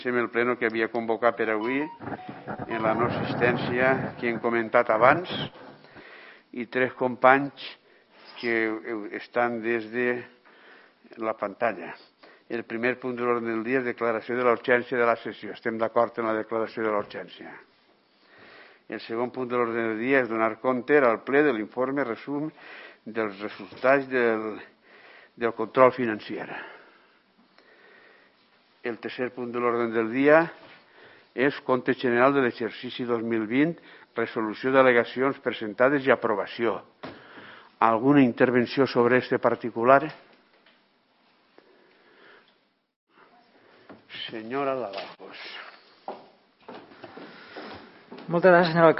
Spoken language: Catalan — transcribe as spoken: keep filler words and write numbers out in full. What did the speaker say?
el pleno que havia convocat per avui en la no assistència que hem comentat abans i tres companys que estan des de la pantalla. El primer punt de l'ordre del dia és declaració de l'urgència de la sessió. Estem d'acord en la declaració de l'urgència. El segon punt de l'ordre del dia és donar compte al ple de l'informe resum dels resultats del, del control financer. El tercer punt de l'ordre del dia és compte general de l'exercici dos mil vint, resolució d'al·legacions presentades i aprovació. Alguna intervenció sobre este particular? Senyora Lavagos. Moltes gràcies, senyor alcalde.